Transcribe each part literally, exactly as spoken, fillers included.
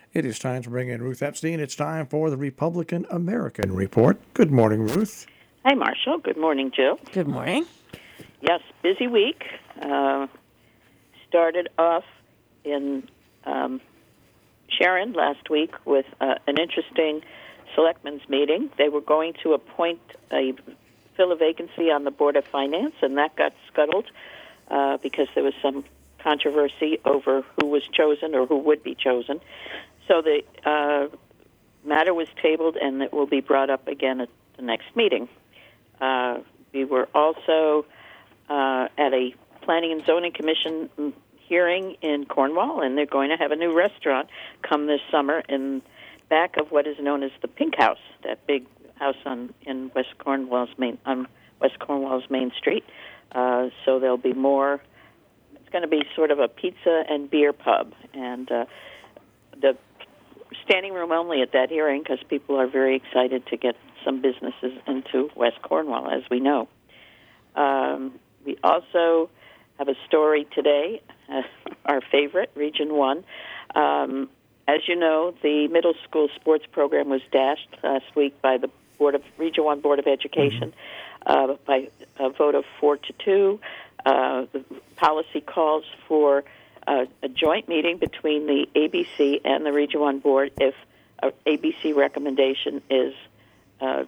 It is time to bring in Ruth Epstein. It's time for the Republican American Report. Good morning, Ruth. Hi, Marshall. Good morning, Jill. Good morning. Yes, busy week. Uh, started off in um, Sharon last week with uh, an interesting selectmen's meeting. They were going to appoint a fill a vacancy on the Board of Finance, and that got scuttled uh, because there was some controversy over who was chosen or who would be chosen. So the uh, matter was tabled, and it will be brought up again at the next meeting. Uh, we were also uh, at a Planning and Zoning Commission hearing in Cornwall, and they're going to have a new restaurant come this summer in back of what is known as the Pink House, that big house on in West Cornwall's main on West Cornwall's Main Street. Uh, so there'll be more. It's going to be sort of a pizza and beer pub, and uh, the standing room only at that hearing because people are very excited to get some businesses into West Cornwall, as we know. Um, we also have a story today, uh, our favorite, Region one. Um, as you know, the middle school sports program was dashed last week by the Board of Region one Board of Education mm-hmm. uh, by a vote of four to two. Uh, the policy calls for uh, a joint meeting between the A B C and the Region one Board if a A B C recommendation is uh,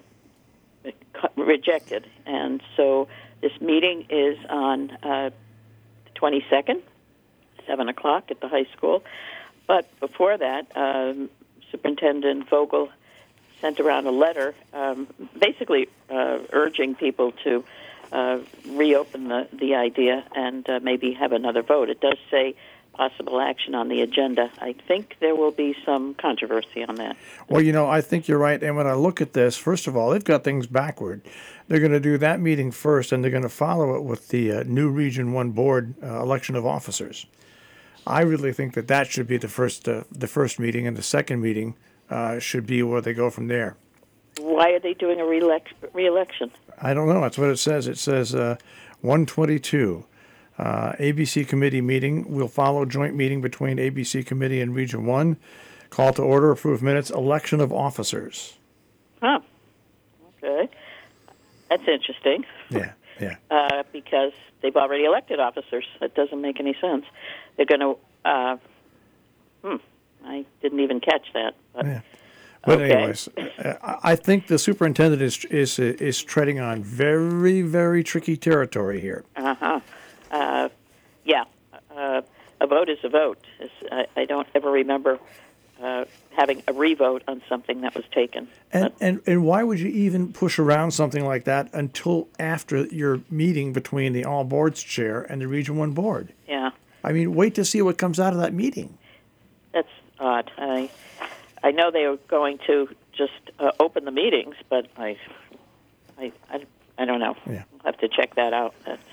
rejected. And so this meeting is on uh, the twenty-second, seven o'clock at the high school. But before that, um, Superintendent Vogel sent around a letter um, basically uh, urging people to uh, reopen the, the idea and uh, maybe have another vote. It does say possible action on the agenda. I think there will be some controversy on that. Well, you know, I think you're right. And when I look at this, first of all, they've got things backward. They're going to do that meeting first, and they're going to follow it with the uh, new Region one Board uh, election of officers. I really think that that should be the first uh, the first meeting, and the second meeting uh, should be where they go from there. Why are they doing a re-elect- re-election? I don't know. That's what it says. It says uh, one twenty-two. Uh, A B C committee meeting will follow joint meeting between A B C committee and Region one. Call to order, approve minutes, election of officers. Huh. Okay. That's interesting. Yeah, yeah. Uh, because they've already elected officers. That doesn't make any sense. They're going to, uh, hmm, I didn't even catch that. But, yeah. But okay. anyways, I think the superintendent is is is treading on very, very tricky territory here. Uh-huh. Uh, yeah. Uh, a vote is a vote. It's, I, I don't ever remember uh, having a revote on something that was taken. And, but, and and why would you even push around something like that until after your meeting between the all boards chair and the Region one board? Yeah. I mean, wait to see what comes out of that meeting. That's odd. I I know they were going to just uh, open the meetings, but I, I, I, I don't know. Yeah. I'll have to check that out. That's,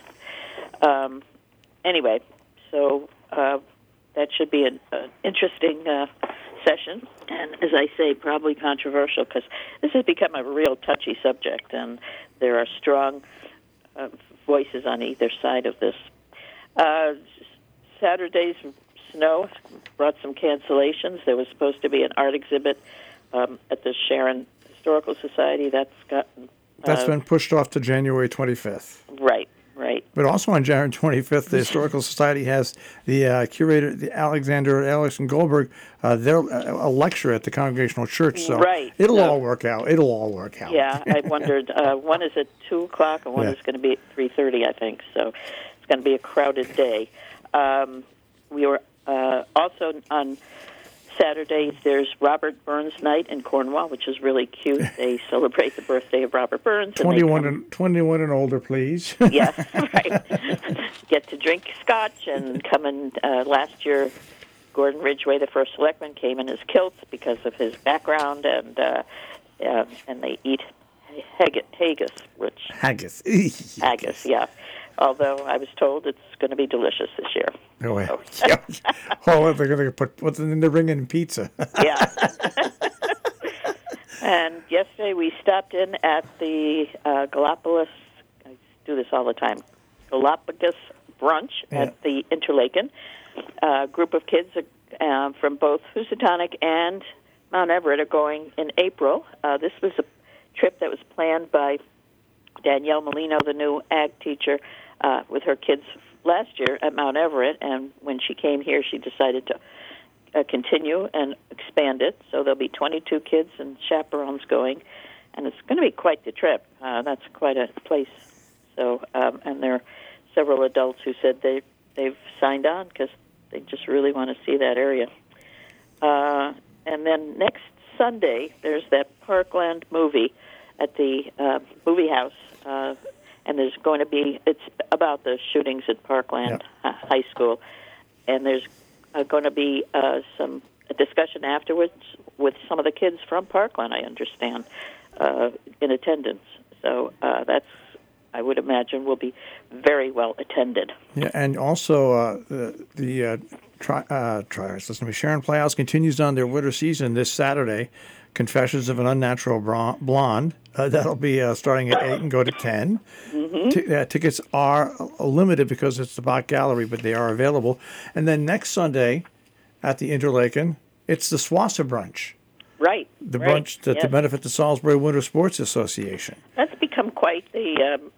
um, anyway, so uh, that should be an uh, interesting uh, session, and as I say, probably controversial because this has become a real touchy subject, and there are strong uh, voices on either side of this. Uh, Saturday's snow brought some cancellations. There was supposed to be an art exhibit um, at the Sharon Historical Society. That's gotten... Uh, That's been pushed off to January twenty-fifth. Right, right. But also on January twenty-fifth, the Historical Society has the uh, curator, the Alexander Alex and Goldberg, uh, their uh, a lecture at the Congregational Church. So right. it'll so, all work out. It'll all work out. Yeah, I wondered. Uh, one is at two o'clock, and one yeah. is going to be at three thirty, I think. So it's going to be a crowded day. Um, we were uh, also on Saturday, there's Robert Burns Night in Cornwall, which is really cute. They celebrate the birthday of Robert Burns. twenty-one and, and twenty-one and older, please. Yes, right. Get to drink scotch and come in. Uh, last year, Gordon Ridgway, the first selectman, came in his kilts because of his background, and uh, uh, and they eat haggis, haggis which haggis, haggis, yeah. Although I was told it's going to be delicious this year. Oh, yeah. So. yeah. Oh, they're going to put what's in the ring in pizza. Yeah. And yesterday we stopped in at the uh, Galapagos. I do this all the time. Galapagos brunch yeah. at the Interlaken. A group of kids uh, from both Housatonic and Mount Everett are going in April. Uh, this was a trip that was planned by Danielle Molino, the new ag teacher, uh, with her kids last year at Mount Everett, and when she came here, she decided to uh, continue and expand it. So there'll be twenty-two kids and chaperones going, and it's going to be quite the trip. Uh, that's quite a place. So, um, and there are several adults who said they they've signed on because they just really want to see that area. Uh, and then next Sunday, there's that Parkland movie at the uh, movie house, uh, and there's going to be, it's about the shootings at Parkland Yep. uh, High School, and there's uh, going to be uh, some a discussion afterwards with some of the kids from Parkland, I understand, uh, in attendance. So uh, that's, I would imagine, will be very well attended. Yeah, and also uh, the, the uh, tri- uh, trials, listen to me, Sharon Playhouse continues on their winter season this Saturday. Confessions of an Unnatural Bron- Blonde. Uh, that'll be uh, starting at eight and go to ten. Mm-hmm. T- uh, tickets are limited because it's the Bach Gallery, but they are available. And then next Sunday at the Interlaken, it's the Swassa Brunch. Right. The right. brunch to, yes. to benefit the Salisbury Winter Sports Association. That's become quite the um,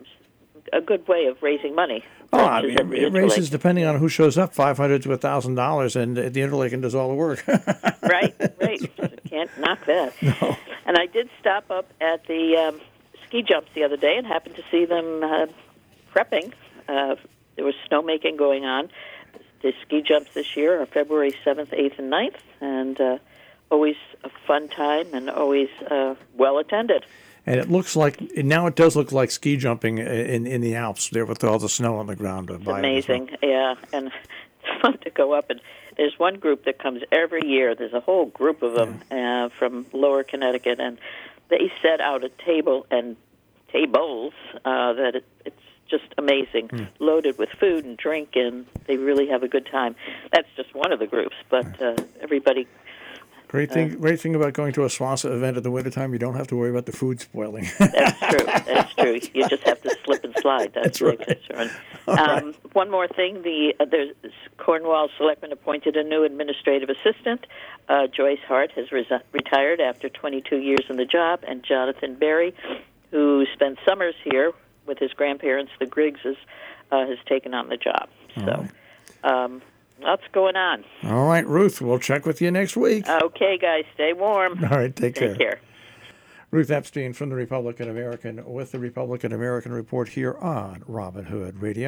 a good way of raising money. Oh, I Brunches mean, at the it raises, Interlake. depending on who shows up, five hundred dollars to one thousand dollars, and uh, the Interlaken does all the work. Right, right. Can't knock that. No. And I did stop up at the um, ski jumps the other day and happened to see them uh, prepping. Uh, there was snowmaking going on. The ski jumps this year are February seventh, eighth, and ninth, and uh, always a fun time and always uh, well attended. And it looks like, now it does look like ski jumping in, in the Alps there with all the snow on the ground. It's amazing, yeah. And it's fun to go up. And there's one group that comes every year. There's a whole group of them uh, from Lower Connecticut, and they set out a table and tables uh, that it, it's just amazing, mm. loaded with food and drink, and they really have a good time. That's just one of the groups, but uh, everybody... Great thing, uh, great thing about going to a Swassa event at the wintertime, you don't have to worry about the food spoiling. That's true. That's true. You just have to slip and slide. That's, That's my right. concern. Um, right. One more thing: the uh, there's Cornwall Selectmen appointed a new administrative assistant. Uh, Joyce Hart has resi- retired after twenty-two years in the job, and Jonathan Berry, who spent summers here with his grandparents, the Griggses, uh, has taken on the job. All so. right. Um, Lots going on. All right, Ruth, we'll check with you next week. Okay, guys, stay warm. All right, take care. Take care. Ruth Epstein from the Republican American with the Republican American Report here on Robin Hood Radio.